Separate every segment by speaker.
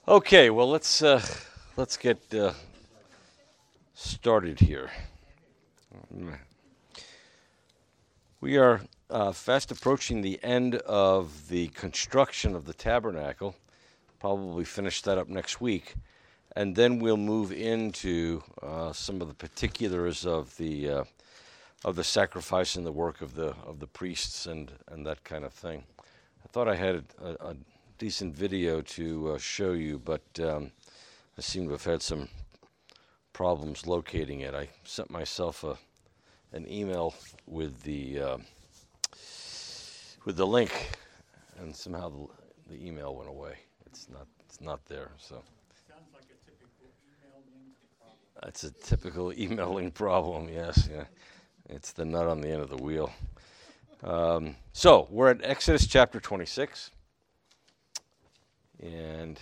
Speaker 1: Okay, well let's get started here. We are fast approaching the end of the construction of the tabernacle. Probably finish that up next week, and then we'll move into some of the particulars of the sacrifice and the work of the priests and that kind of thing. I thought I had a decent video to show you, but I seem to have had some problems locating it. I sent myself an email with the link, and somehow the email went away. It's not there. So
Speaker 2: Sounds like a typical email link problem.
Speaker 1: that's a typical emailing problem. Yes, yeah. It's the nut on the end of the wheel. So we're at Exodus chapter 26. And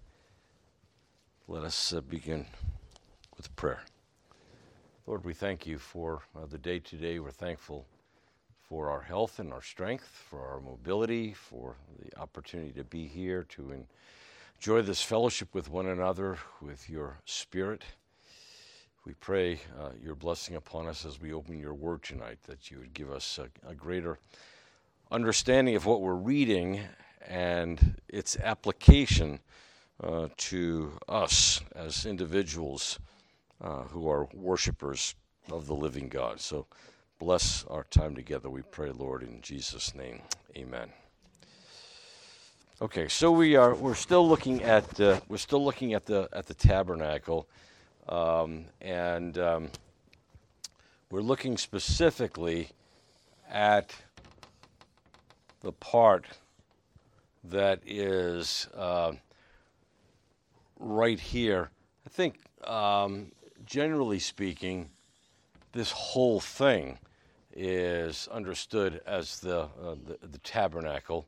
Speaker 1: let us begin with prayer. Lord, we thank you for the day today. We're thankful for our health and our strength, for our mobility, for the opportunity to be here, to enjoy this fellowship with one another, with your Spirit. We pray your blessing upon us as we open your word tonight, that you would give us a greater understanding of what we're reading and its application to us as individuals who are worshipers of the living God. So bless our time together, we pray, Lord, in Jesus' name. Amen. Okay, so we're still looking at the tabernacle, and we're looking specifically at the part that is right here. I think, generally speaking, this whole thing is understood as the tabernacle,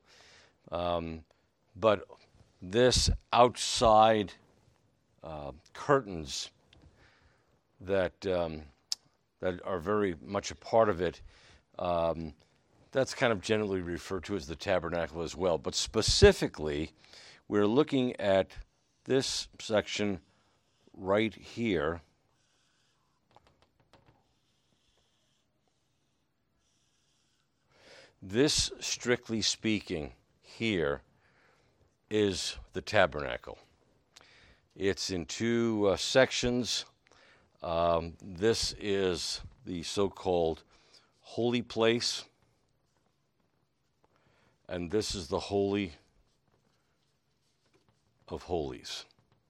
Speaker 1: but this outside curtains that are very much a part of it. That's kind of generally referred to as the tabernacle as well. But specifically, we're looking at this section right here. This, strictly speaking, here is the tabernacle. It's in two sections. This is the so-called holy place. And this is the Holy of Holies.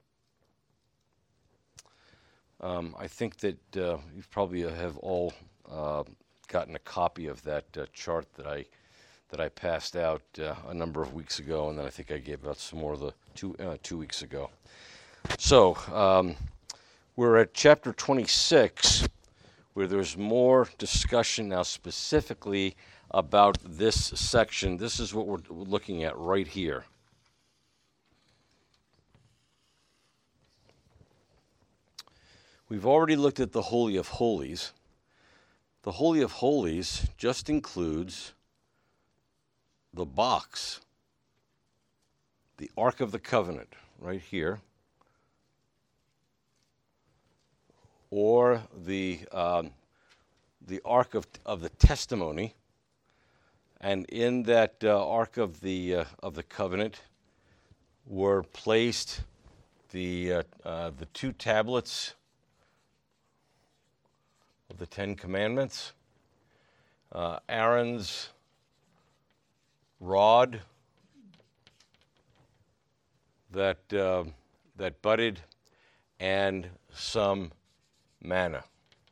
Speaker 1: I think that you probably have all gotten a copy of that chart that I passed out a number of weeks ago, and then I think I gave out some more the 2 weeks ago. So we're at chapter 26, where there's more discussion now specifically about this section. This is what we're looking at right here. We've already looked at the Holy of Holies. The Holy of Holies just includes the box, the Ark of the Covenant, right here, or the Ark of the Testimony. And in that Ark of the Covenant were placed the 2 tablets of the 10 Commandments, Aaron's rod that budded, and some manna.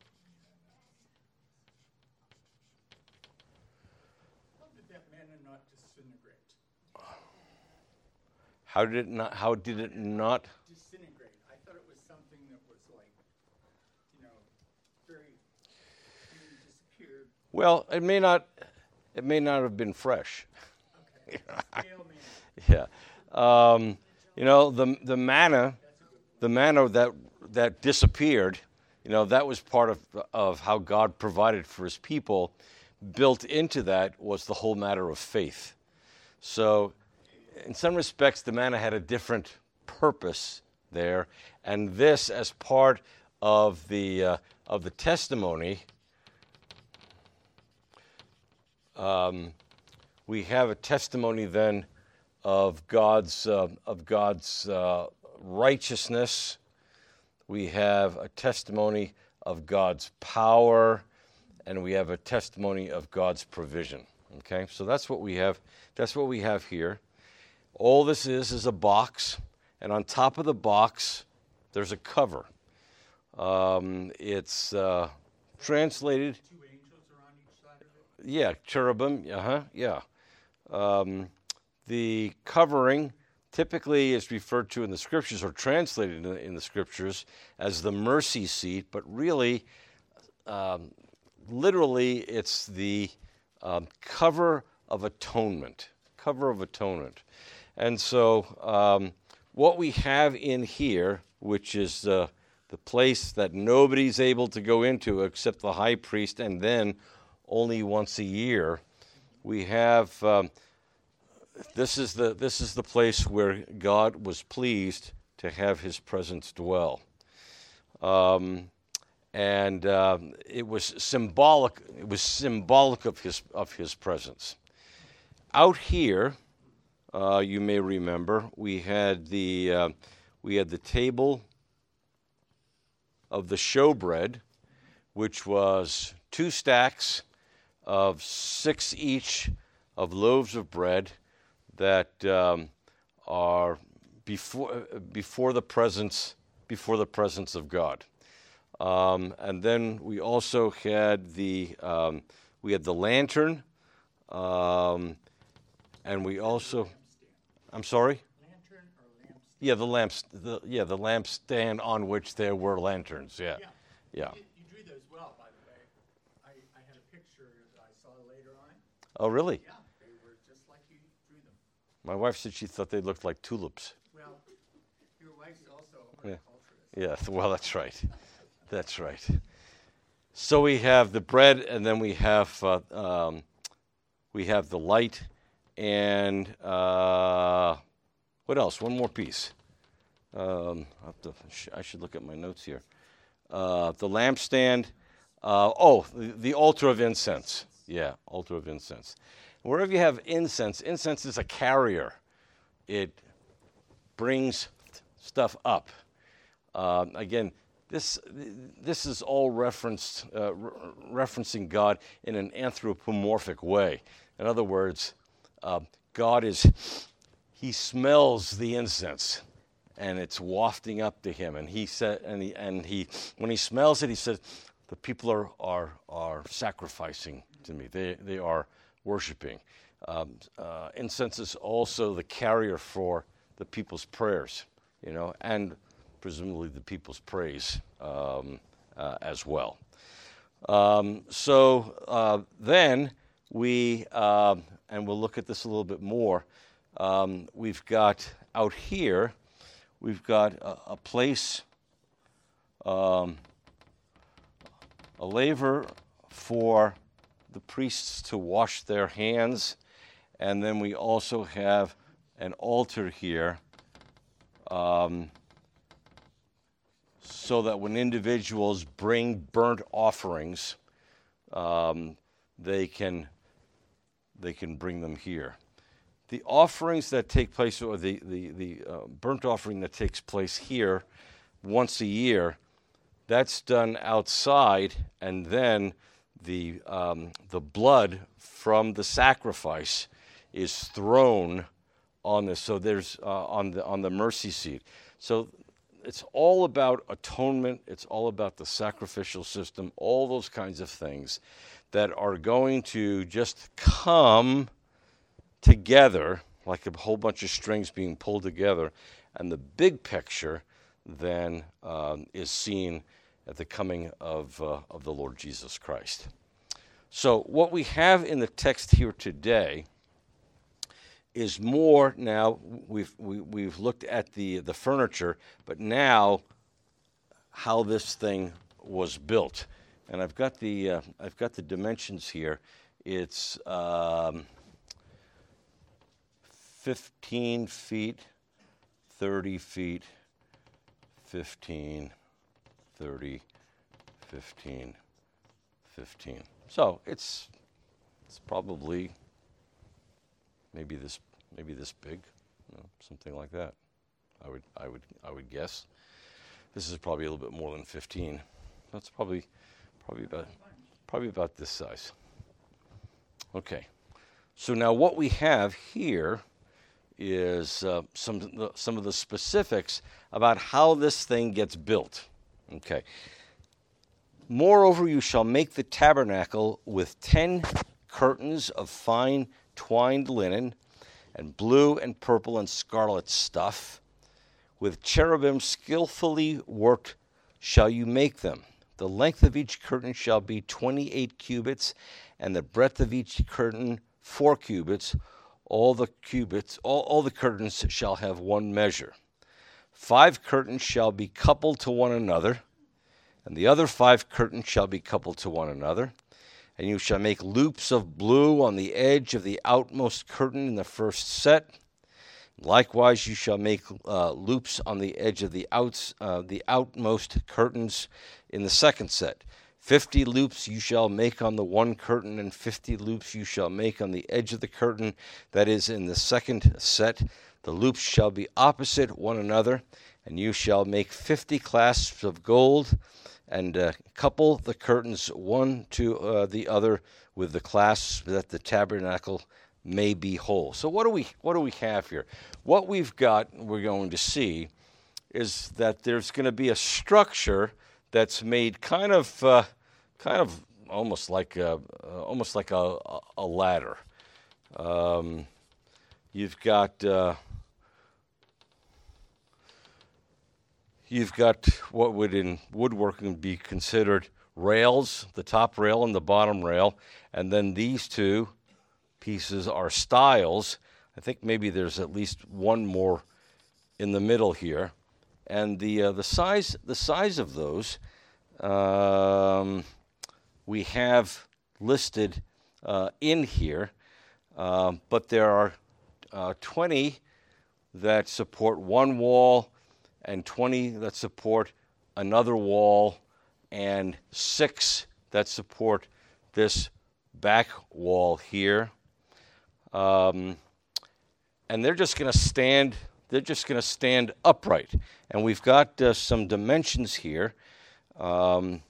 Speaker 1: How did it not
Speaker 2: Disintegrate. I thought it was something that was like, very disappeared.
Speaker 1: Well, it may not have been fresh.
Speaker 2: Okay. Stale man.
Speaker 1: Yeah. The manna that disappeared, that was part of how God provided for his people. Built into that was the whole matter of faith. So in some respects, the manna had a different purpose there, and this as part of the testimony. We have a testimony then of God's righteousness. We have a testimony of God's power, and we have a testimony of God's provision. Okay, so that's what we have. That's what we have here. All this is a box, and on top of the box, there's a cover. It's translated.
Speaker 2: Two angels are on each side of it?
Speaker 1: Yeah, cherubim. Yeah. The covering typically is referred to in the scriptures or translated in the scriptures as the mercy seat, but really, literally, it's the cover of atonement. Cover of atonement. And so what we have in here, which is the place that nobody's able to go into except the high priest, and then only once a year, we have this is the place where God was pleased to have His presence dwell, and it was symbolic. It was symbolic of His presence. Out here, you may remember, we had the table of the showbread, which was 2 stacks of 6 each of loaves of bread that are before the presence of God, and then we also had the lantern, and we also. I'm sorry.
Speaker 2: Lantern or lampstand?
Speaker 1: Yeah, the lampstand on which there were lanterns. Yeah.
Speaker 2: You drew those well, by the way. I had a picture that I saw later on.
Speaker 1: Oh, really?
Speaker 2: Yeah, they were just like you drew them.
Speaker 1: My wife said she thought they looked like tulips.
Speaker 2: Well, your wife's also a
Speaker 1: Yeah.
Speaker 2: horticulturist.
Speaker 1: Yeah, well, that's right. That's right. So we have the bread, and then we have the light, and what else? One more piece. I should look at my notes here. The lampstand. The altar of incense. Yeah, altar of incense. Wherever you have incense is a carrier. It brings stuff up. Again, this is all referencing God in an anthropomorphic way. In other words, God He smells the incense, and it's wafting up to Him. And He said, and he when He smells it, He says, the people are sacrificing to me. They are worshiping. Incense is also the carrier for the people's prayers, and presumably the people's praise as well. Then we, and we'll look at this a little bit more, we've got out here, we've got a place, a laver for the priests to wash their hands, and then we also have an altar here, so that when individuals bring burnt offerings, they can bring them here. The offerings that take place, or the burnt offering that takes place here once a year, that's done outside, and then the blood from the sacrifice is thrown on this. So there's on the mercy seat. So it's all about atonement. It's all about the sacrificial system. All those kinds of things that are going to just come together like a whole bunch of strings being pulled together, and the big picture then is seen at the coming of the Lord Jesus Christ. So what we have in the text here today is more now. We've looked at the furniture, but now how this thing was built, and I've got the dimensions here. It's 15 feet, 30 feet, 15, 30, 15, 15. So it's probably maybe this big, something like that. I would guess. This is probably a little bit more than 15. That's probably about this size. Okay. So now what we have here is some of the specifics about how this thing gets built. Okay. Moreover, you shall make the tabernacle with 10 curtains of fine twined linen and blue and purple and scarlet stuff. With cherubim skillfully worked shall you make them. The length of each curtain shall be 28 cubits, and the breadth of each curtain 4 cubits. All the curtains shall have one measure. 5 curtains shall be coupled to one another, and the other 5 curtains shall be coupled to one another. And you shall make loops of blue on the edge of the outmost curtain in the first set. Likewise, you shall make loops on the edge of the outmost curtains in the second set. 50 loops you shall make on the one curtain, and 50 loops you shall make on the edge of the curtain that is in the second set. The loops shall be opposite one another, and you shall make 50 clasps of gold, and couple the curtains one to the other with the clasps, that the tabernacle may be whole. So what do we have here? What we're going to see is that there's going to be a structure that's made kind of almost like a ladder. You've got what would in woodworking be considered rails, the top rail and the bottom rail, and then these two pieces are stiles. I think maybe there's at least one more in the middle here, and the size of those we have listed in here, but there are 20 that support one wall, and 20 that support another wall, and 6 that support this back wall here. And they're just going to stand. They're just going to stand upright. And we've got some dimensions here that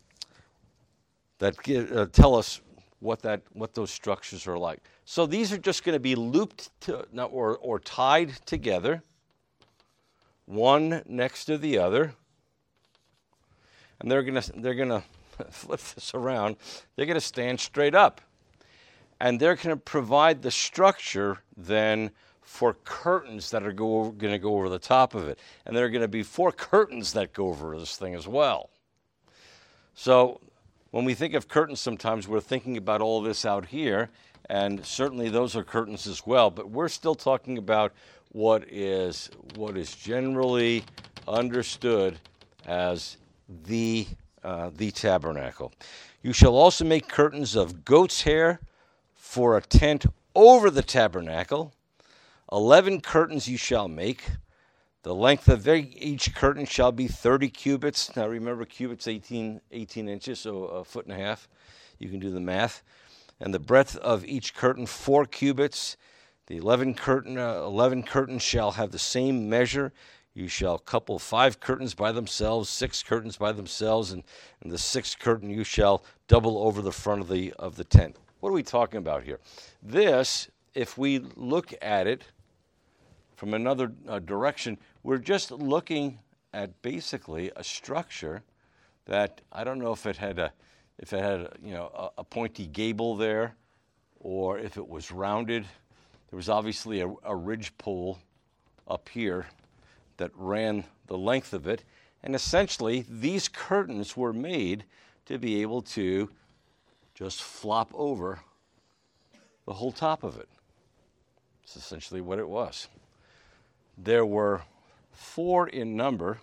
Speaker 1: tell us what those structures are like. So these are just going to be looped or tied together, one next to the other, and they're going to flip this around. They're going to stand straight up, and they're going to provide the structure then for curtains that are going to go over the top of it. And there are going to be 4 curtains that go over this thing as well. So when we think of curtains, sometimes we're thinking about all this out here, and certainly those are curtains as well. But we're still talking about what is generally understood as the tabernacle. You shall also make curtains of goat's hair for a tent over the tabernacle. 11 curtains you shall make. The length of each curtain shall be 30 cubits. Now remember, cubits 18 inches, so a foot and a half. You can do the math. And the breadth of each curtain 4 cubits. The 11 curtains shall have the same measure. You shall couple 5 curtains by themselves, 6 curtains by themselves, and the 6th curtain you shall double over the front of the tent. What are we talking about here? This, if we look at it from another direction, we're just looking at basically a structure that, I don't know if it had a pointy gable there, or if it was rounded. There was obviously a ridge pole up here that ran the length of it, and essentially these curtains were made to be able to just flop over the whole top of it. That's essentially what it was. There were 4 in number.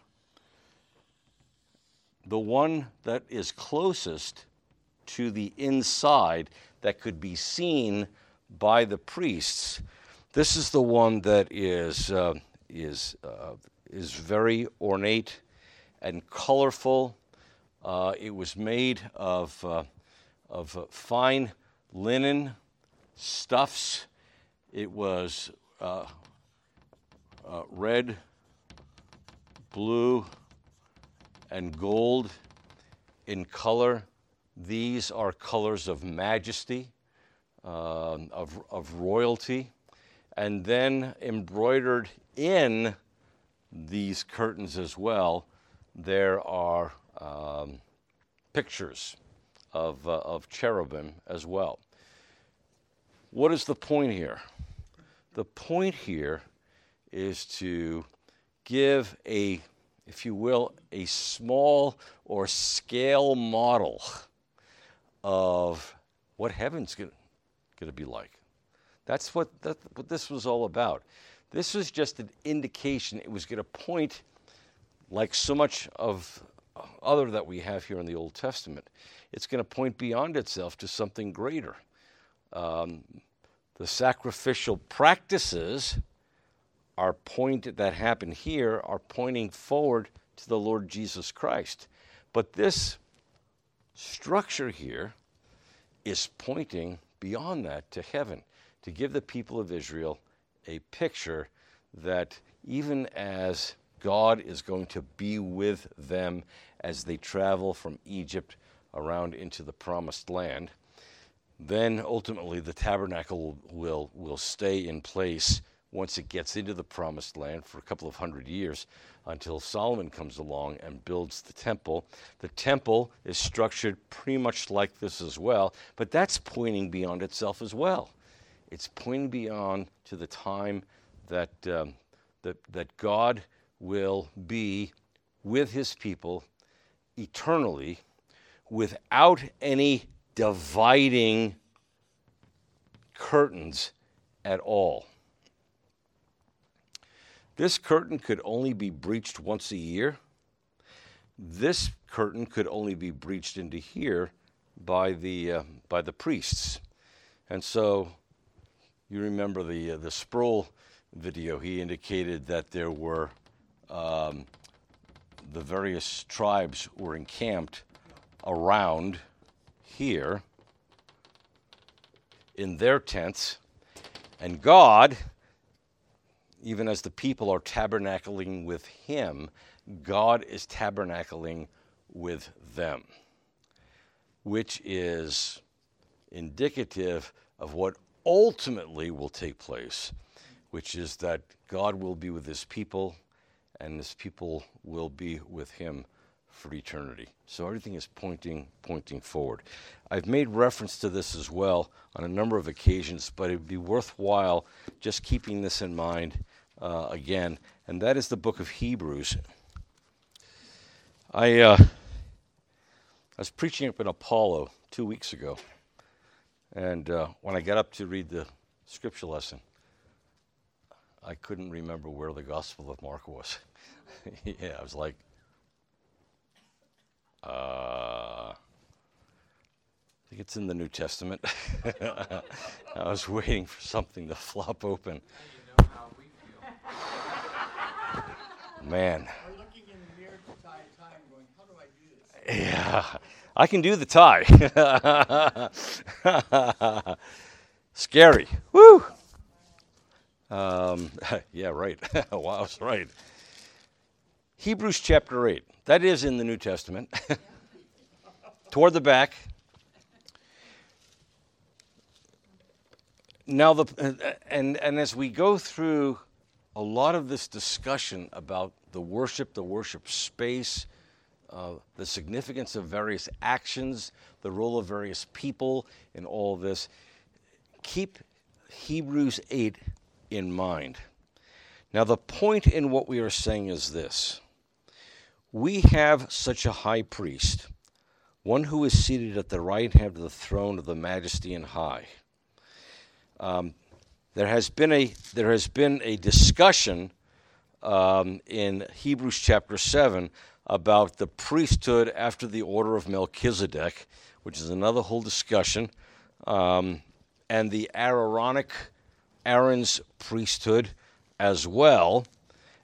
Speaker 1: The one that is closest to the inside that could be seen by the priests, this is the one that is is very ornate and colorful. It was made of fine linen stuffs. It was red, blue, and gold in color. These are colors of majesty, of royalty. And then embroidered in these curtains as well, there are pictures of cherubim as well. What is the point here? The point here is to give a, if you will, a small or scale model of what heaven's going to be like. That's what this was all about. This was just an indication. It was going to point, like so much of other that we have here in the Old Testament, it's going to point beyond itself to something greater. The sacrificial practices that happen here are pointing forward to the Lord Jesus Christ. But this structure here is pointing beyond that to heaven, to give the people of Israel a picture that even as God is going to be with them as they travel from Egypt around into the promised land, then ultimately the tabernacle will stay in place once it gets into the promised land for a couple of hundred years until Solomon comes along and builds the temple. The temple is structured pretty much like this as well, but that's pointing beyond itself as well. It's pointing beyond to the time that that God will be with his people eternally without any dividing curtains at all. This curtain could only be breached once a year. This curtain could only be breached into here by the priests. And so you remember the Sproul video. He indicated that there were the various tribes were encamped around here in their tents, and God, even as the people are tabernacling with him, God is tabernacling with them, which is indicative of what ultimately will take place, which is that God will be with his people and his people will be with him for eternity. So everything is pointing forward. I've made reference to this as well on a number of occasions, but it'd be worthwhile just keeping this in mind again, and that is the book of Hebrews. I was preaching up in Apollo 2 weeks ago, and when I got up to read the scripture lesson, I couldn't remember where the Gospel of Mark was. Yeah, I was like, I think it's in the New Testament. I was waiting for something to flop open.
Speaker 2: You know how we feel.
Speaker 1: Man.
Speaker 2: We're looking in the mirror to tie a tie and going, how do I do this?
Speaker 1: Yeah, I can do the tie. Scary. Woo! Yeah, right. Wow, I was right. Hebrews chapter 8. That is in the New Testament. Toward the back. Now, and as we go through a lot of this discussion about the worship space, the significance of various actions, the role of various people in all of this, keep Hebrews 8 in mind. Now, the point in what we are saying is this. We have such a high priest, one who is seated at the right hand of the throne of the majesty and high. There has been a discussion in Hebrews chapter 7 about the priesthood after the order of Melchizedek, which is another whole discussion, and the Aaron's priesthood as well.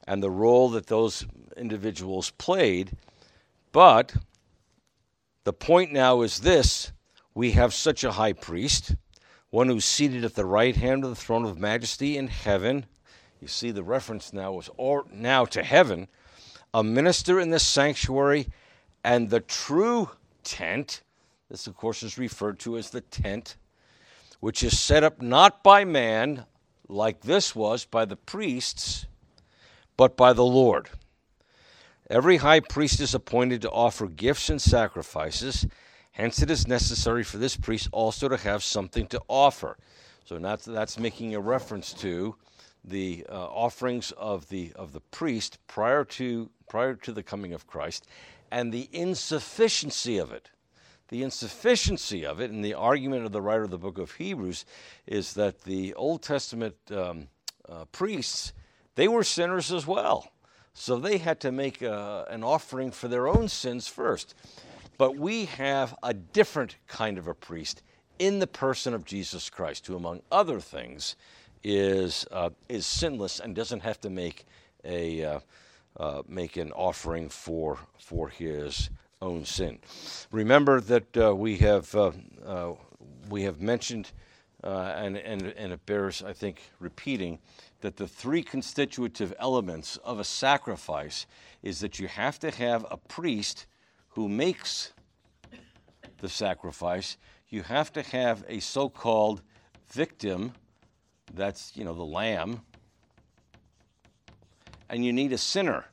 Speaker 1: and the role that those individuals played. But the point now is this: we have such a high priest, one who's seated at the right hand of the throne of majesty in heaven. You see the reference now is now to heaven, a minister in the sanctuary and the true tent. This, of course, is referred to as the tent, which is set up not by man, like this was by the priests, but by the Lord. Every high priest is appointed to offer gifts and sacrifices. Hence, it is necessary for this priest also to have something to offer. So that's making a reference to the offerings of the priest prior to the coming of Christ, and the insufficiency of it. The insufficiency of it, and the argument of the writer of the book of Hebrews, is that the Old Testament priests, they were sinners as well. So they had to make an offering for their own sins first. But we have a different kind of a priest in the person of Jesus Christ, who, among other things, is sinless and doesn't have to make an offering for his own sin. Remember that we have mentioned, and it bears, I think, repeating, that the three constitutive elements of a sacrifice is that you have to have a priest who makes the sacrifice. You have to have a so-called victim, that's, the lamb, and you need a sinner.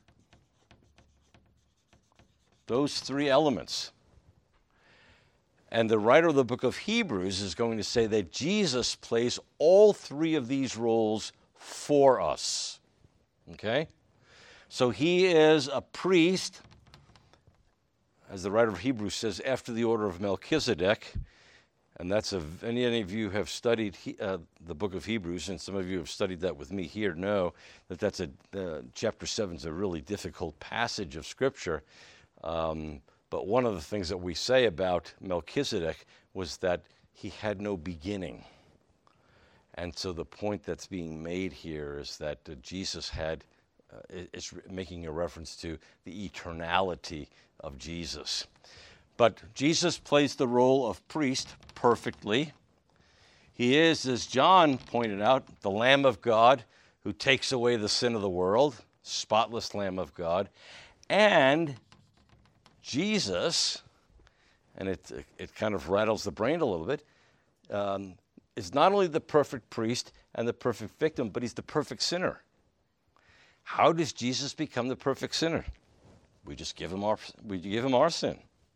Speaker 1: Those three elements. And the writer of the book of Hebrews is going to say that Jesus plays all three of these roles for us. Okay? So he is a priest, as the writer of Hebrews says, after the order of Melchizedek. And that's any of you have studied the book of Hebrews, and some of you have studied that with me here, know that chapter 7 is a really difficult passage of Scripture. But one of the things that we say about Melchizedek was that he had no beginning. And so the point that's being made here is that Jesus had, it's making a reference to the eternality of Jesus. But Jesus plays the role of priest perfectly. He is, as John pointed out, the Lamb of God who takes away the sin of the world, spotless Lamb of God. And Jesus, and it kind of rattles the brain a little bit, is not only the perfect priest and the perfect victim, but he's the perfect sinner. How does Jesus become the perfect sinner? We just give him our sin.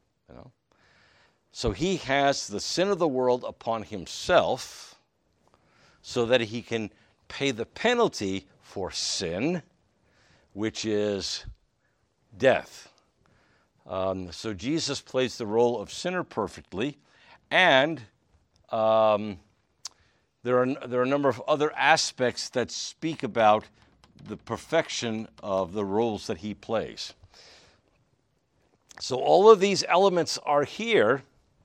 Speaker 1: So he has the sin of the world upon himself so that he can pay the penalty for sin, which is death. So Jesus plays the role of sinner perfectly, and there are a number of other aspects that speak about the perfection of the roles that he plays. So all of these elements are here,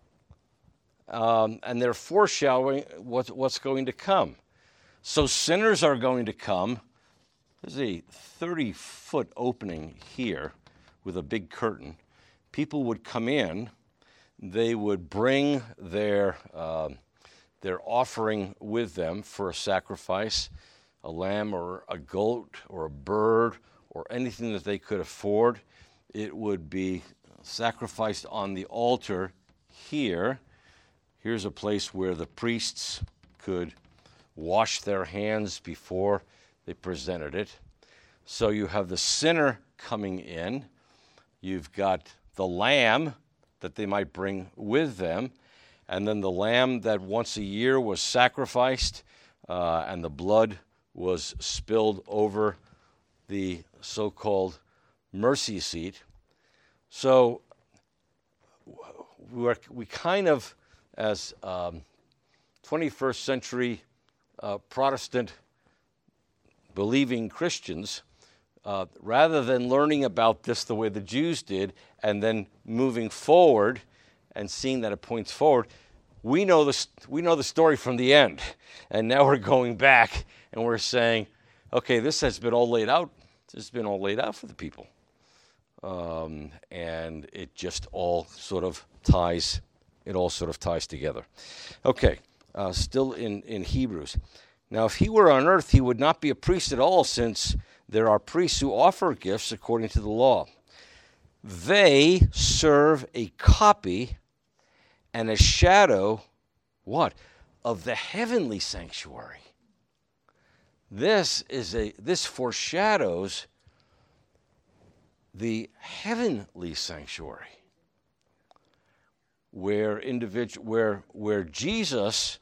Speaker 1: and they're foreshadowing what's going to come. So sinners are going to come. There's a 30-foot opening here with a big curtain. People would come in. They would bring their offering with them for a sacrifice, a lamb or a goat or a bird or anything that they could afford. It would be sacrificed on the altar here. Here's a place where the priests could wash their hands before they presented it. So you have the sinner coming in. You've got the lamb that they might bring with them, and then the lamb that once a year was sacrificed, and the blood was spilled over the so-called mercy seat. So we kind of, as 21st century Protestant believing Christians, rather than learning about this the way the Jews did and then moving forward and seeing that it points forward, we know the story from the end. And now we're going back and we're saying, okay, this has been all laid out This has been all laid out for the people. And it just all sort of ties together. Okay, still in Hebrews. Now, if he were on earth, he would not be a priest at all, since there are priests who offer gifts according to the law. They serve a copy and a shadow, what? Of the heavenly sanctuary. This foreshadows the heavenly sanctuary, where Jesus'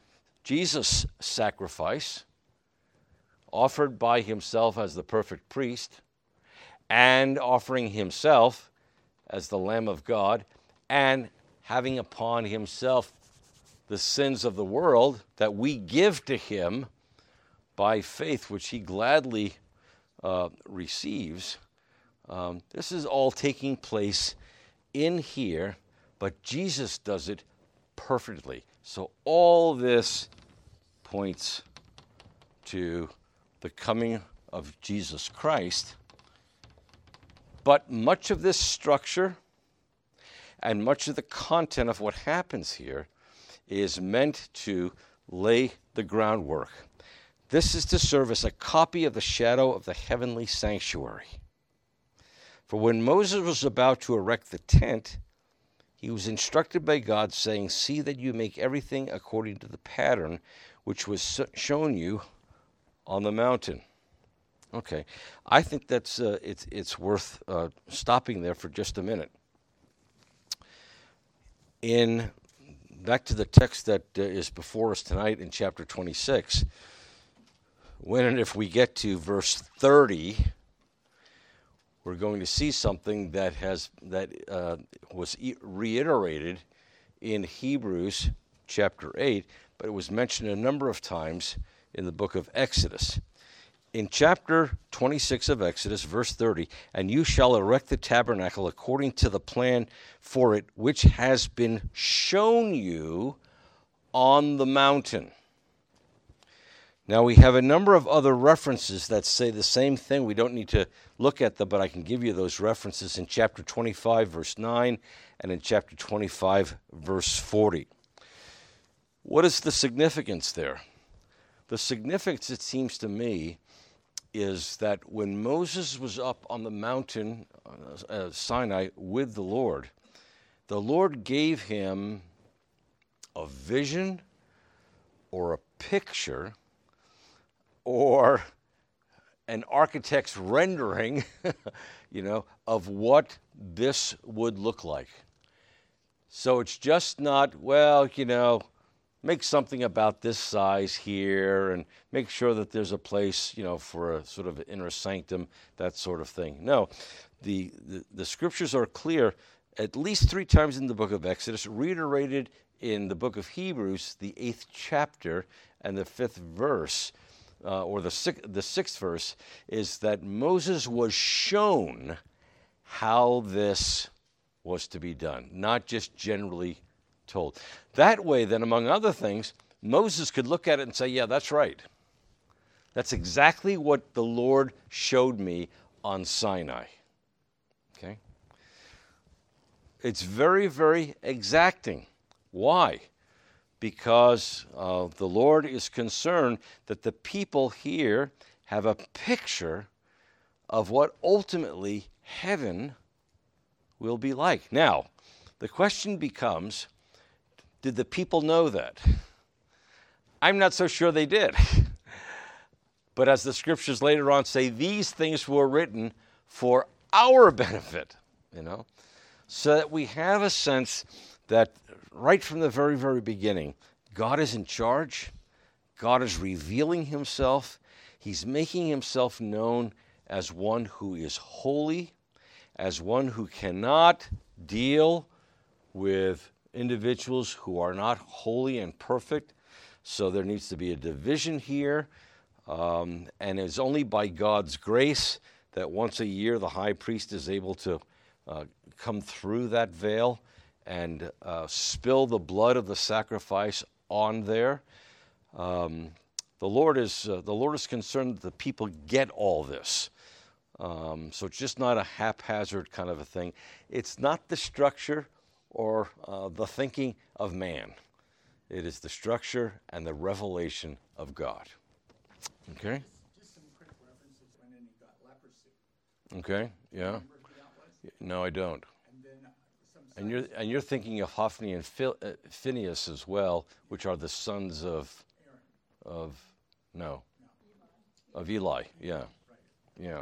Speaker 1: sacrifice, offered by himself as the perfect priest, and offering himself as the Lamb of God, and having upon himself the sins of the world that we give to him by faith, which he gladly receives. This is all taking place in here, but Jesus does it perfectly. So all this points to the coming of Jesus Christ. But much of this structure and much of the content of what happens here is meant to lay the groundwork. This is to serve as a copy of the shadow of the heavenly sanctuary. For when Moses was about to erect the tent, he was instructed by God, saying, "See that you make everything according to the pattern which was shown you on the mountain." Okay, I think that's it's worth stopping there for just a minute. Back to the text that is before us tonight in chapter 26, when and if we get to verse 30, we're going to see something that was reiterated in Hebrews chapter 8, but it was mentioned a number of times in the book of Exodus. In chapter 26 of Exodus, verse 30, "And you shall erect the tabernacle according to the plan for it, which has been shown you on the mountain." Now, we have a number of other references that say the same thing. We don't need to look at them, but I can give you those references in chapter 25, verse 9, and in chapter 25, verse 40. What is the significance there? The significance, it seems to me, is that when Moses was up on the mountain, Sinai, with the Lord gave him a vision or a picture or an architect's rendering, of what this would look like. So it's just not, make something about this size here and make sure that there's a place, for a sort of inner sanctum, that sort of thing. No, the scriptures are clear at least 3 times in the book of Exodus, reiterated in the book of Hebrews, the 8th chapter and the 5th verse, or the 6th verse, is that Moses was shown how this was to be done, not just generally told. That way, then, among other things, Moses could look at it and say, yeah, that's right. That's exactly what the Lord showed me on Sinai. Okay? It's very, very exacting. Why? Because the Lord is concerned that the people here have a picture of what ultimately heaven will be like. Now, the question becomes, did the people know that? I'm not so sure they did. But as the scriptures later on say, these things were written for our benefit, so that we have a sense that right from the very, very beginning, God is in charge. God is revealing himself. He's making himself known as one who is holy, as one who cannot deal with individuals who are not holy and perfect. So there needs to be a division here. And it's only by God's grace that once a year the high priest is able to come through that veil and spill the blood of the sacrifice on there. The Lord is concerned that the people get all this. So it's just not a haphazard kind of a thing. It's not the structure or the thinking of man. It is the structure and the revelation of God. Okay?
Speaker 2: Just some quick references when he got leprosy.
Speaker 1: Okay, yeah.
Speaker 2: Remember who that was?
Speaker 1: No, I don't.
Speaker 2: And then some
Speaker 1: And you're thinking of Hophni and Phinehas as well, which are the sons of Eli. Yeah, yeah,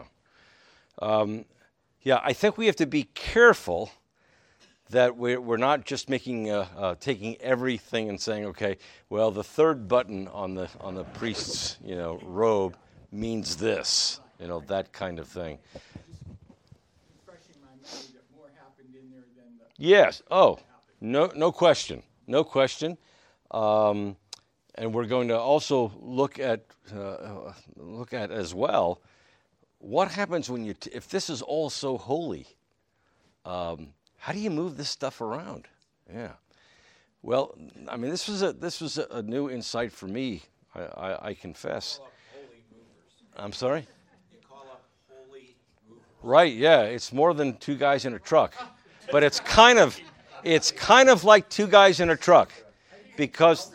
Speaker 1: yeah. I think we have to be careful that we're not just making taking everything and saying, okay, well, the third button on the priest's robe means this, that kind of thing.
Speaker 2: refreshing my memory that more happened in there than the
Speaker 1: Yes. Oh, no question. No question. And we're going to also look at as well what happens when if this is all so holy. How do you move this stuff around? Yeah. Well, I mean, this was a new insight for me. I confess.
Speaker 3: Call up holy movers.
Speaker 1: I'm sorry.
Speaker 3: You call up holy movers.
Speaker 1: Right. Yeah. It's more than two guys in a truck, but it's kind of like two guys in a truck, because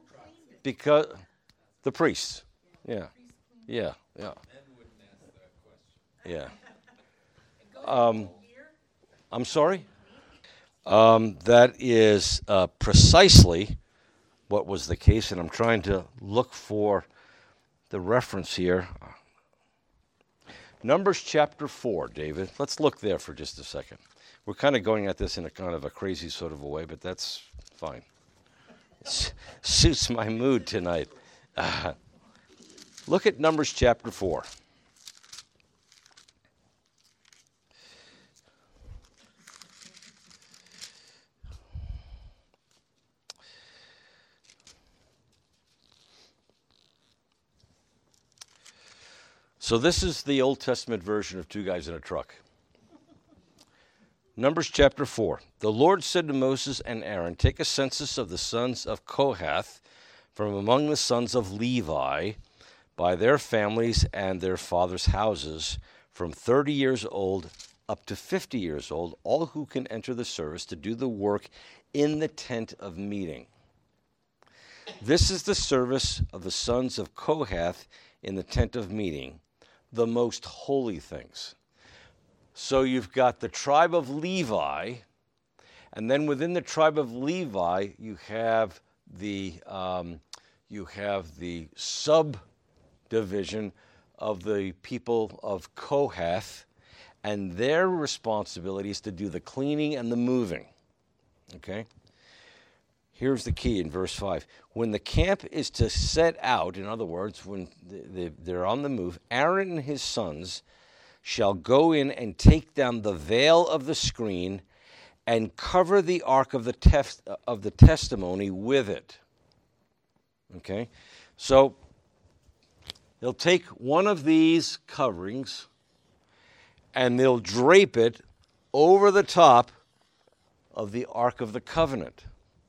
Speaker 1: the priests. Yeah. Yeah. Yeah.
Speaker 3: Men wouldn't ask that question.
Speaker 1: Yeah. I'm sorry? That is precisely what was the case, and I'm trying to look for the reference here. Numbers chapter 4, David. Let's look there for just a second. We're kind of going at this in a kind of a crazy sort of a way, but that's fine. It suits my mood tonight. Look at Numbers chapter 4. So this is the Old Testament version of two guys in a truck. Numbers chapter 4. The Lord said to Moses and Aaron, take a census of the sons of Kohath from among the sons of Levi by their families and their fathers' houses, from 30 years old up to 50 years old, all who can enter the service to do the work in the tent of meeting. This is the service of the sons of Kohath in the tent of meeting, the most holy things. So you've got the tribe of Levi, and then within the tribe of Levi, you have the subdivision of the people of Kohath, and their responsibility is to do the cleaning and the moving. Okay? Here's the key in verse 5. When the camp is to set out, in other words, when they're on the move, Aaron and his sons shall go in and take down the veil of the screen and cover the ark of the testimony with it. Okay? So they'll take one of these coverings and they'll drape it over the top of the Ark of the Covenant.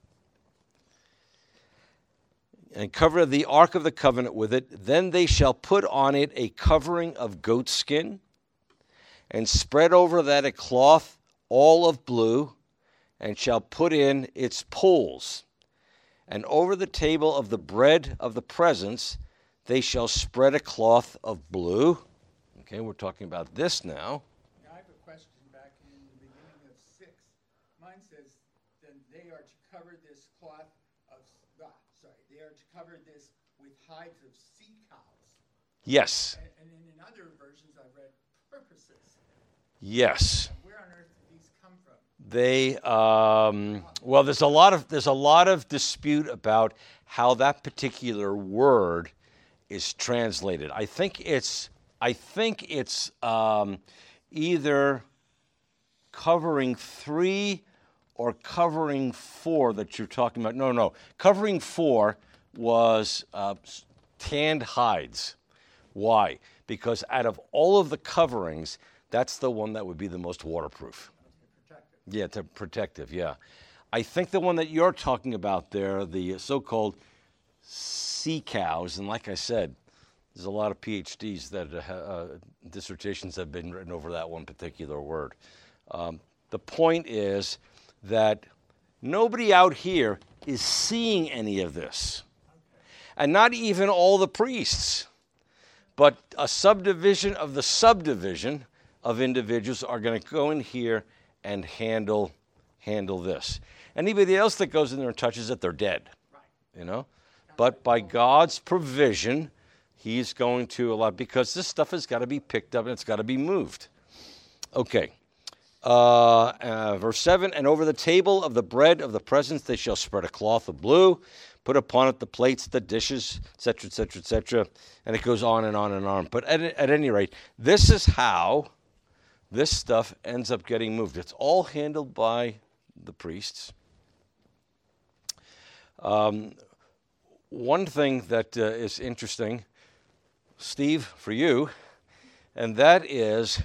Speaker 1: And cover the Ark of the Covenant with it. Then they shall put on it a covering of goat skin, and spread over that a cloth all of blue, and shall put in its poles. And over the table of the bread of the presence, they shall spread a cloth of blue. Okay, we're talking about this now.
Speaker 2: Now, I have a question back in the beginning of 6. Mine says, then they are to cover this cloth of, they are to cover this with hides of sea cows.
Speaker 1: Yes.
Speaker 2: And in other versions I've read, purposes.
Speaker 1: Yes.
Speaker 2: Where on earth did these come from?
Speaker 1: They well, there's a lot of dispute about how that particular word is translated. I think it's either covering 3 or covering 4 that you're talking about. No. Covering 4 was tanned hides. Why? Because out of all of the coverings, that's the one that would be the most waterproof.
Speaker 2: Protective.
Speaker 1: Yeah, protective, yeah. I think the one that you're talking about there, the so-called sea cows, and like I said, There's a lot of PhDs that dissertations have been written over that one particular word. The point is that nobody out here is seeing any of this, and not even all the priests, but a subdivision of the subdivision of individuals are going to go in here and handle this. Anybody else that goes in there and touches it, they're dead. You know? But by God's provision, he's going to allow, because this stuff has got to be picked up and it's got to be moved. Okay. Verse 7, and over the table of the bread of the presence they shall spread a cloth of blue, put upon it the plates, the dishes, etc., etc., etc., and it goes on and on and on. But at any rate, this is how this stuff ends up getting moved. It's all handled by the priests. One thing that is interesting, Steve, for you, and that is,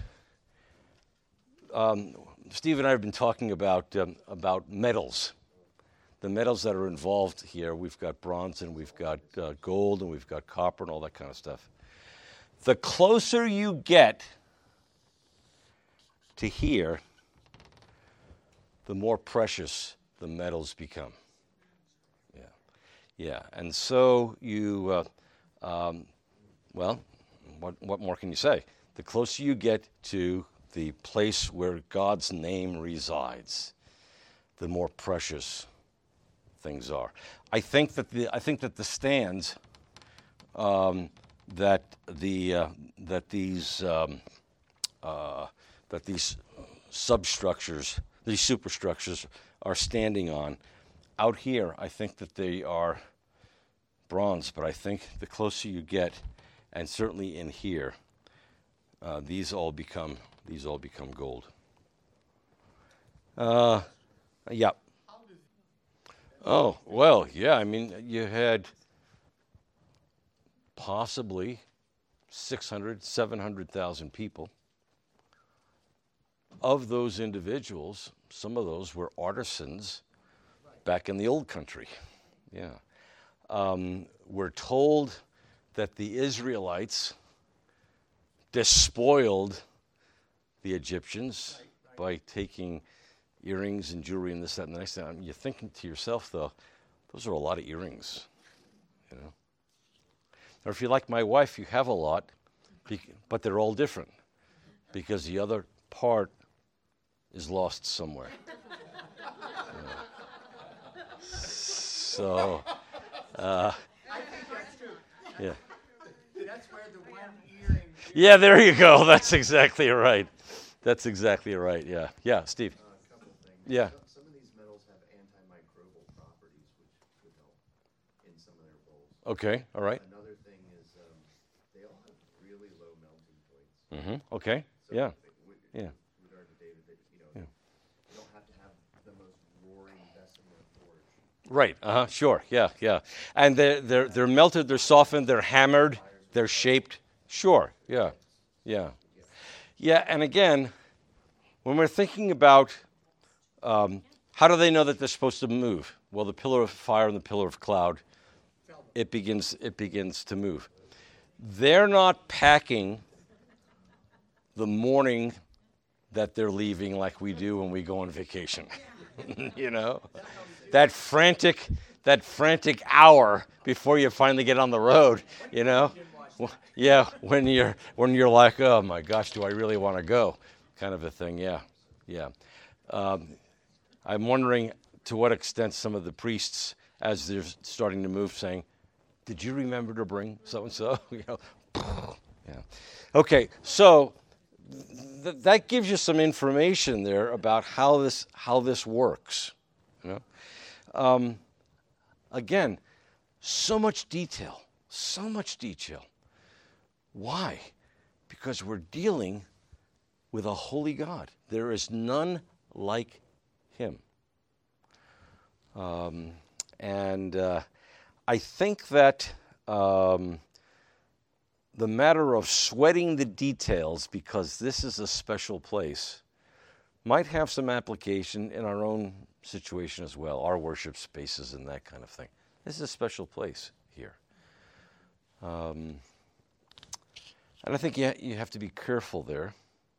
Speaker 1: Steve and I have been talking about metals, the metals that are involved here. We've got bronze and we've got gold and we've got copper and all that kind of stuff. The closer you get to here, the more precious the metals become. Yeah, and so you, well, what more can you say? The closer you get to the place where God's name resides, the more precious things are. I think that the stands that these substructures, these superstructures are standing on, out here, I think that they are bronze, but I think the closer you get, and certainly in here, these all become gold. Yeah. Oh, well, yeah. I mean, you had possibly 600, 700,000 people. Of those individuals, some of those were artisans back in the old country. Yeah. We're told that the Israelites despoiled the Egyptians by taking earrings and jewelry and this, that, and the next thing. You're thinking to yourself, though, those are a lot of earrings, you know. Or if you're like my wife, you have a lot, but they're all different because the other part is lost somewhere. So,
Speaker 2: I think that's true.
Speaker 1: yeah.
Speaker 2: That's where the one earring.
Speaker 1: Yeah, there you go. That's exactly right. That's exactly right. Yeah. Yeah, Steve.
Speaker 4: A couple of things.
Speaker 1: Yeah.
Speaker 4: Some of these metals have antimicrobial properties, which could help in some of their bowls.
Speaker 1: Okay. All right.
Speaker 4: Another thing is they all have really low melting points.
Speaker 1: Okay.
Speaker 4: So
Speaker 1: Yeah.
Speaker 4: with
Speaker 1: Yeah.
Speaker 4: regard to David, that,
Speaker 1: Yeah.
Speaker 4: you don't have to have the most roaring Bessemer forge.
Speaker 1: Right. Sure. Yeah. Yeah. And they're melted. They're softened. They're hammered. They're shaped. Sure. Yeah. Yeah. Yeah. And again, when we're thinking about how do they know that they're supposed to move? Well, the pillar of fire and the pillar of cloud, it begins to move. They're not packing the morning that they're leaving like we do when we go on vacation. You know, that frantic hour before you finally get on the road, you know. Yeah, when you're like, oh my gosh, do I really want to go, kind of a thing. Yeah. I'm wondering to what extent some of the priests, as they're starting to move, saying, "Did you remember to bring so and so?" You know. Yeah. Okay, so that gives you some information there about how this works. You know. Again, so much detail. Why? Because we're dealing with a holy God. There is none like him. And I think that the matter of sweating the details, because this is a special place, might have some application in our own situation as well, our worship spaces and that kind of thing. This is a special place here. And I think you have to be careful there.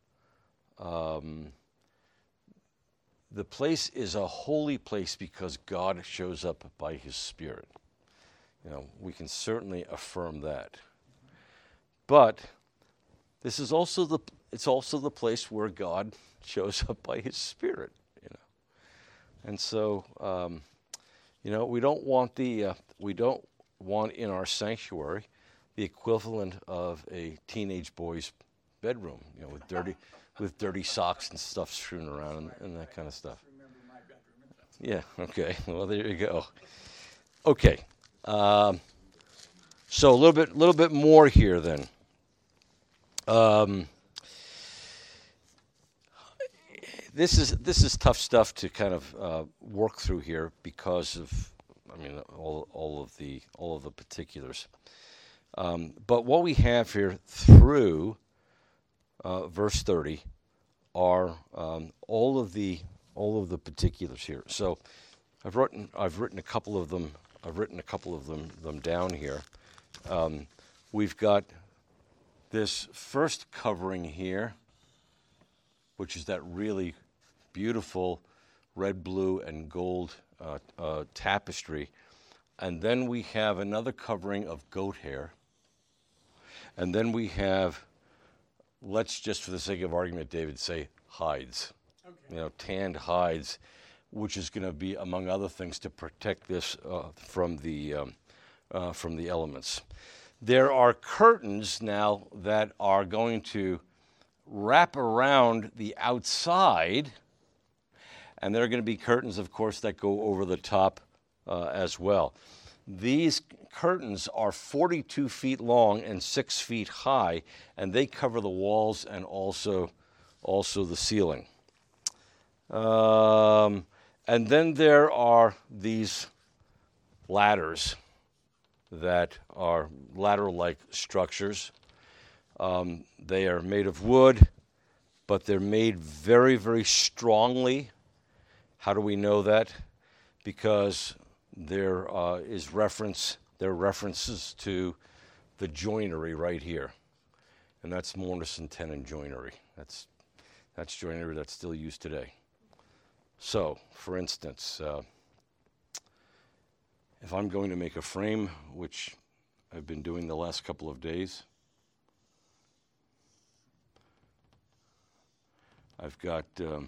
Speaker 1: The place is a holy place because God shows up by his Spirit. We can certainly affirm that. But this is also it's also the place where God shows up by his Spirit. And so, we don't want in our sanctuary the equivalent of a teenage boy's bedroom, with dirty socks and stuff strewn around and that kind of stuff.
Speaker 2: Remember my bedroom.
Speaker 1: Yeah. Okay. Well, there you go. Okay. So a little bit more here then. This is tough stuff to kind of work through here because of, all of the particulars. But what we have here through verse 30 are all of the particulars here. So I've written a couple of them. Them down here. We've got this first covering here, which is that really beautiful red, blue, and gold tapestry. And then we have another covering of goat hair. And then we have, let's just for the sake of argument, David, say hides. Okay. Tanned hides, which is going to be, among other things, to protect this from the elements. There are curtains now that are going to wrap around the outside, and there are going to be curtains, of course, that go over the top as well. These curtains are 42 feet long and 6 feet high, and they cover the walls and also the ceiling. And then there are these ladders that are ladder-like structures. They are made of wood, but they're made very, very strongly. How do we know that? Because there are references to the joinery right here, and that's mortise and tenon joinery. That's joinery that's still used today. So, for instance, if I'm going to make a frame, which I've been doing the last couple of days, I've got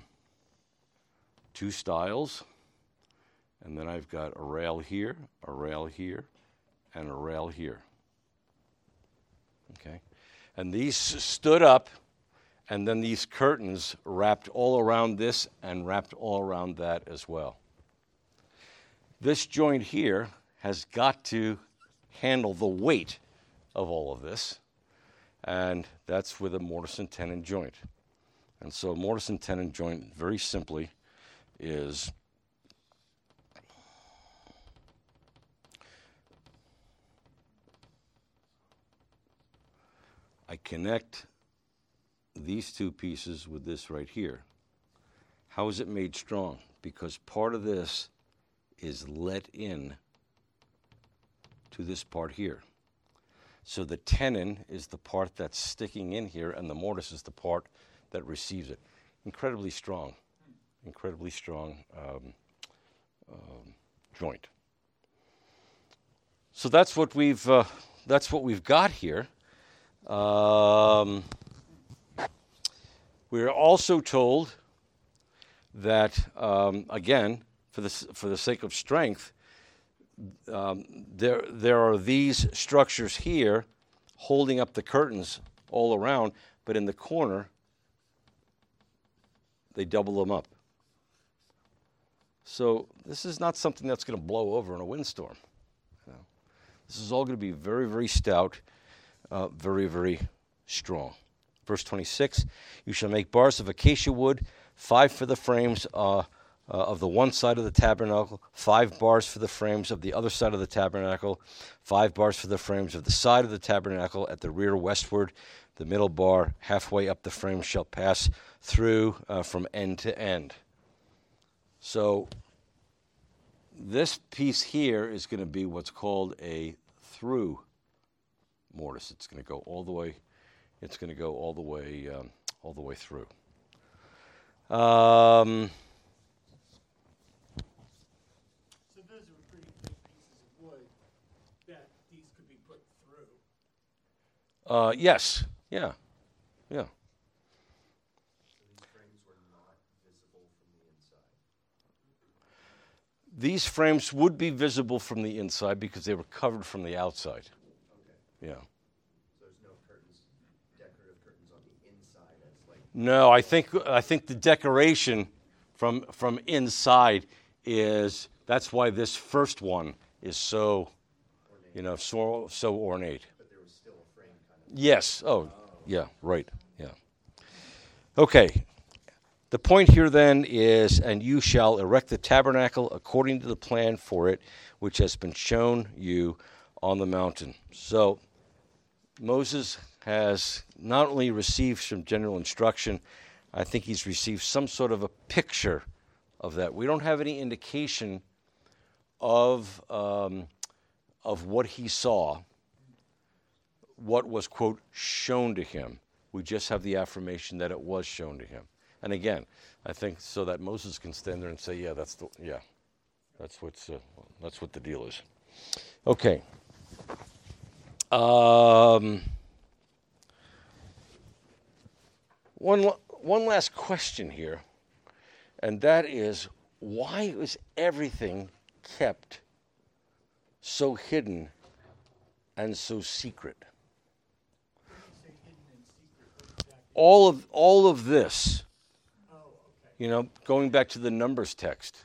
Speaker 1: 2 stiles, and then I've got a rail here, and a rail here. Okay? And these stood up, and then these curtains wrapped all around this and wrapped all around that as well. This joint here has got to handle the weight of all of this, and that's with a mortise and tenon joint. And so a mortise and tenon joint, very simply, is I connect these 2 pieces with this right here. How is it made strong? Because part of this is let in to this part here. So the tenon is the part that's sticking in here, and the mortise is the part that receives it. Incredibly strong joint. So that's what we've got here. We're also told that again, for the sake of strength, there are these structures here holding up the curtains all around, but in the corner they double them up. So this is not something that's going to blow over in a windstorm. This is all going to be very, very stout, very, very strong. Verse 26, you shall make bars of acacia wood, 5 for the frames of the one side of the tabernacle, 5 bars for the frames of the other side of the tabernacle, 5 bars for the frames of the side of the tabernacle at the rear westward. The middle bar halfway up the frame shall pass through from end to end. So this piece here is going to be what's called a through mortise. It's going to go all the way It's going to go all the way through.
Speaker 2: So those are pretty big pieces of wood that these could be put through.
Speaker 1: Yes. Yeah. Yeah.
Speaker 4: So these frames were not visible from the inside.
Speaker 1: These frames would be visible from the inside because they were covered from the outside.
Speaker 4: Okay.
Speaker 1: Yeah.
Speaker 4: So there's no curtains, decorative curtains on the inside as like.
Speaker 1: No, I think the decoration from inside that's why this first one is so, so ornate.
Speaker 4: But there was still a frame kind of.
Speaker 1: Yes. Oh, yeah, right. Yeah. Okay. The point here then is, and you shall erect the tabernacle according to the plan for it, which has been shown you on the mountain. So Moses has not only received some general instruction, I think he's received some sort of a picture of that. We don't have any indication of what he saw, what was, quote, shown to him. We just have the affirmation that it was shown to him. And again, I think so that Moses can stand there and say, yeah, that's what the deal is. Okay. One last question here, and that is, why was everything kept so hidden and so secret?
Speaker 2: When you say hidden and secret, what exactly?
Speaker 1: All of this,
Speaker 2: Oh, okay.
Speaker 1: going back to the Numbers text,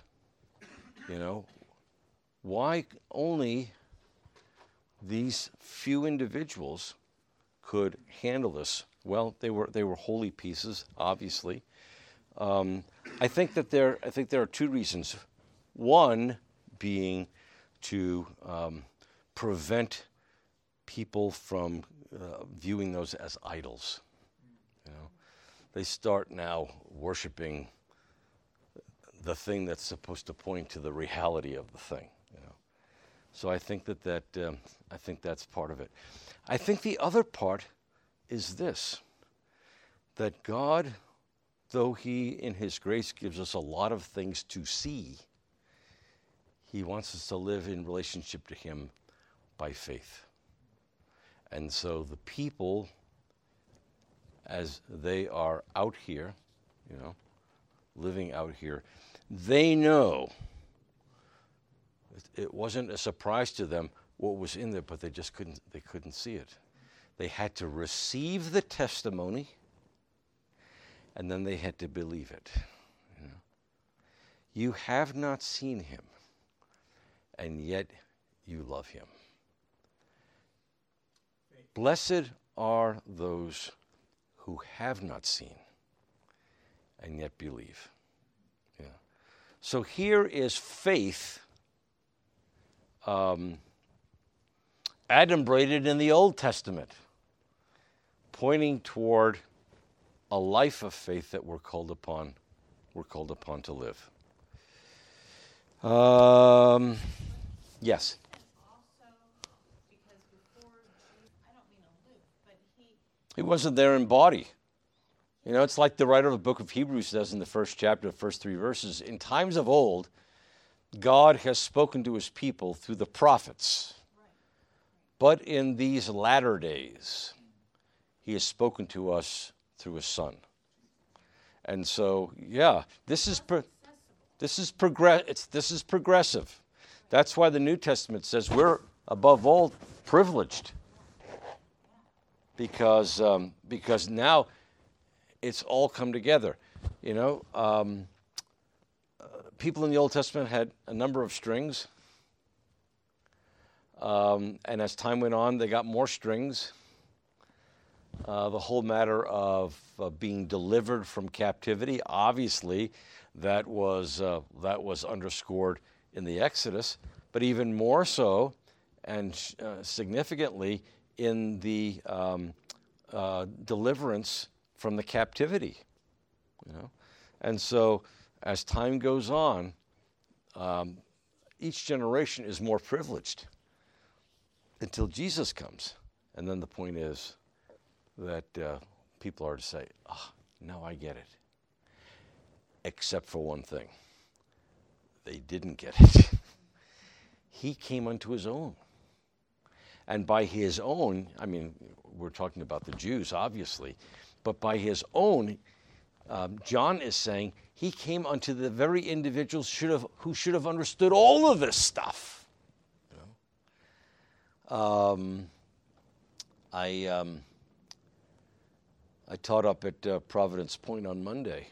Speaker 1: why only these few individuals could handle this? Well, they were holy pieces, obviously. I think there are two reasons. One being to prevent people from viewing those as idols. They start now worshiping the thing that's supposed to point to the reality of the thing. So I think that's part of it. I think the other part is this, that God, though he in his grace gives us a lot of things to see, he wants us to live in relationship to him by faith. And so the people, as they are out here, living out here, they know it wasn't a surprise to them what was in there, but they couldn't see it. They had to receive the testimony, and then they had to believe it. You have not seen him, and yet you love him. Blessed are those who have not seen and yet believe. Yeah. So here is faith adumbrated in the Old Testament, pointing toward a life of faith that we're called upon to live. Yes.
Speaker 5: Also, because before Jesus, I don't mean aloof, but
Speaker 1: He wasn't there in body. It's like the writer of the book of Hebrews says in the first chapter, the first 3 verses. In times of old, God has spoken to his people through the prophets. But in these latter days, he has spoken to us through his Son. And so, this is progressive. That's why the New Testament says we're above all privileged, because now it's all come together. People in the Old Testament had a number of strings, and as time went on, they got more strings. The whole matter of being delivered from captivity, obviously, that was underscored in the Exodus, but even more so, and significantly, in the deliverance from the captivity. And so, as time goes on, each generation is more privileged until Jesus comes. And then the point is, that people are to say, now I get it. Except for one thing. They didn't get it. He came unto his own. And by his own, I mean, we're talking about the Jews, obviously, but by his own, John is saying he came unto the very individuals who should have understood all of this stuff. You know? I taught up at Providence Point on Monday,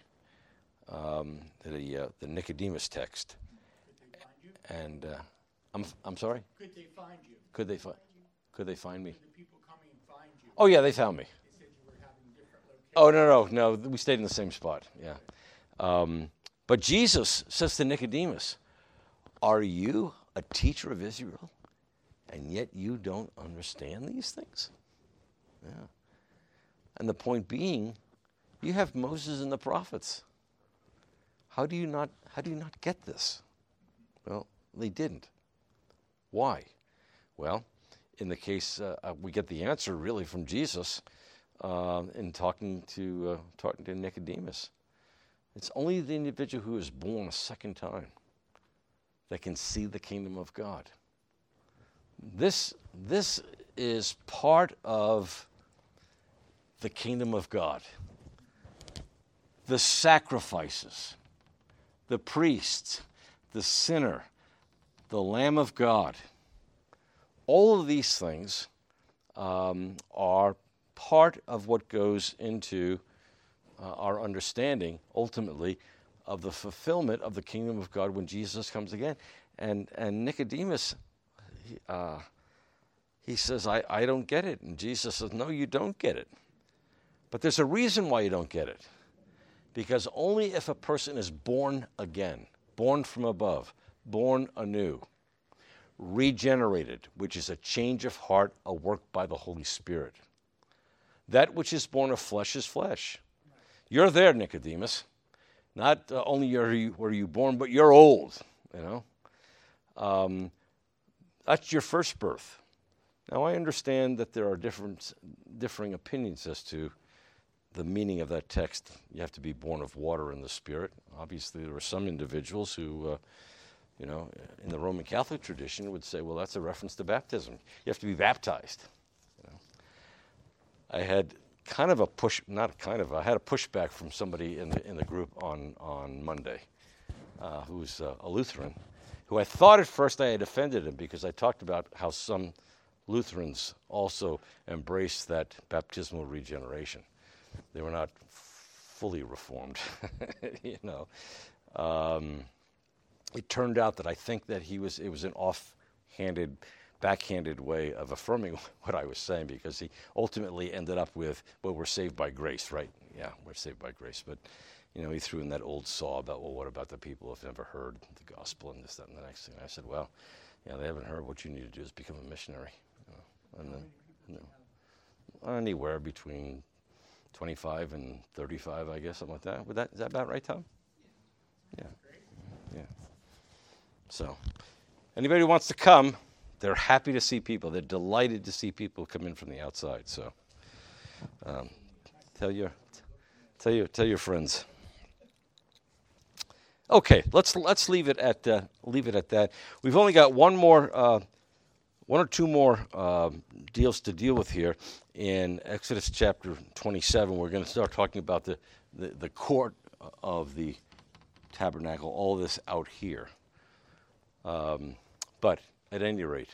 Speaker 1: the Nicodemus text.
Speaker 2: Could they find you?
Speaker 1: And I'm sorry?
Speaker 2: Could they find you?
Speaker 1: Could they find me?
Speaker 2: Could the people coming and find you?
Speaker 1: Oh yeah, they found me.
Speaker 2: They said you were having different locations.
Speaker 1: Oh no, we stayed in the same spot. Yeah, but Jesus says to Nicodemus, "Are you a teacher of Israel, and yet you don't understand these things?" Yeah, and the point being, you have Moses and the prophets. How do you not get this? Well, they didn't. Why? Well, in the case, we get the answer really from Jesus in talking to Nicodemus. It's only the individual who is born a second time that can see the kingdom of God. This is part of the kingdom of God. The sacrifices, the priests, the sinner, the Lamb of God. All of these things are part of what goes into our understanding, ultimately, of the fulfillment of the kingdom of God when Jesus comes again. And Nicodemus, he says, I don't get it. And Jesus says, no, you don't get it. But there's a reason why you don't get it. Because only if a person is born again, born from above, born anew, regenerated, which is a change of heart, a work by the Holy Spirit. That which is born of flesh is flesh. You're there, Nicodemus. Not only were you born, but you're old, you know. That's your first birth. Now, I understand that there are differing opinions as to the meaning of that text. You have to be born of water and the Spirit. Obviously, there are some individuals who, in the Roman Catholic tradition would say, well, that's a reference to baptism. You have to be baptized. You know. I had I had a pushback from somebody in the group on Monday, who's a Lutheran, who I thought at first I had offended him because I talked about how some Lutherans also embrace that baptismal regeneration. They were not fully reformed, you know. It turned out that I think that it was an backhanded way of affirming what I was saying, because he ultimately ended up with, well, we're saved by grace, right? Yeah, we're saved by grace. But, you know, he threw in that old saw about, well, what about the people who have never heard the gospel and this, that, and the next thing? I said, well, yeah, they haven't heard. What you need to do is become a missionary. You know, and then, anywhere between 25 and 35, I guess, something like that. Is that about right, Tom? Yeah. Yeah. So, anybody who wants to come, they're happy to see people. They're delighted to see people come in from the outside. So, tell your friends. Okay, let's leave it at that. We've only got one or two more deals to deal with here in Exodus chapter 27. We're going to start talking about the court of the tabernacle, all this out here. But at any rate,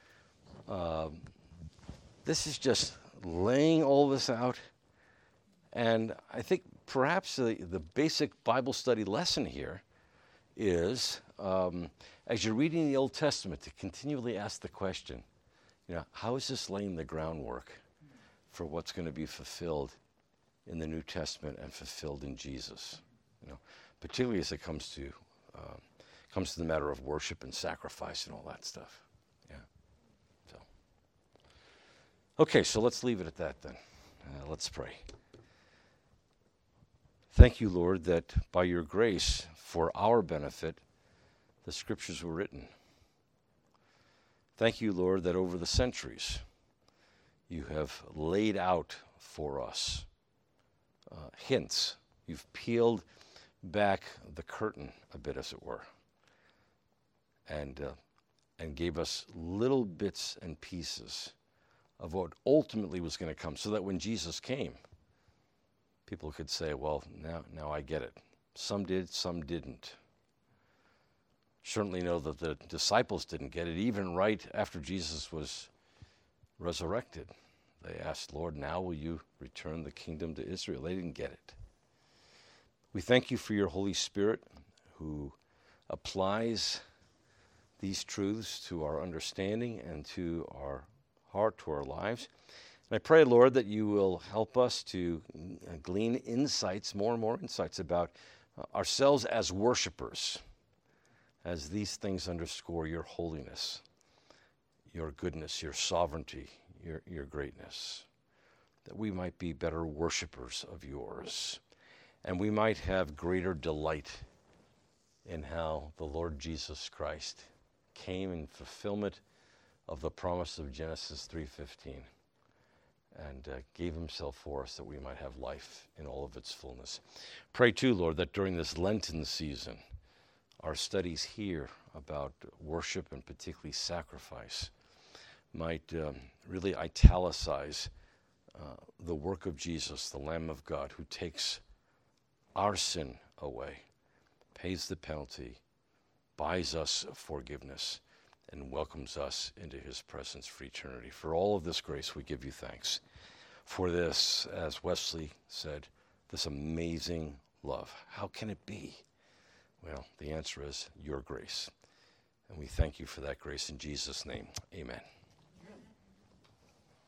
Speaker 1: this is just laying all this out. And I think perhaps the basic Bible study lesson here is, as you're reading the Old Testament, to continually ask the question, how is this laying the groundwork for what's going to be fulfilled in the New Testament and fulfilled in Jesus? Particularly as it comes to the matter of worship and sacrifice and all that stuff. Yeah. So. Okay, so let's leave it at that then. Let's pray. Thank you, Lord, that by your grace, for our benefit, the scriptures were written. Thank you, Lord, that over the centuries, you have laid out for us. Hints. You've peeled back the curtain a bit, as it were, and gave us little bits and pieces of what ultimately was going to come, so that when Jesus came, people could say, well, now I get it. Some did, some didn't. Certainly know that the disciples didn't get it, even right after Jesus was resurrected. They asked, Lord, now will you return the kingdom to Israel? They didn't get it. We thank you for your Holy Spirit, who applies these truths to our understanding and to our heart, to our lives. And I pray, Lord, that you will help us to glean insights, more and more insights about ourselves as worshipers, as these things underscore your holiness, your goodness, your sovereignty, your greatness, that we might be better worshipers of yours, and we might have greater delight in how the Lord Jesus Christ came in fulfillment of the promise of Genesis 3:15 and gave himself for us that we might have life in all of its fullness. Pray too, Lord, that during this Lenten season, our studies here about worship and particularly sacrifice might really italicize the work of Jesus, the Lamb of God, who takes our sin away, pays the penalty, buys us forgiveness, and welcomes us into his presence for eternity. For all of this grace, we give you thanks. For this, as Wesley said, this amazing love. How can it be? Well, the answer is your grace. And we thank you for that grace in Jesus' name. Amen.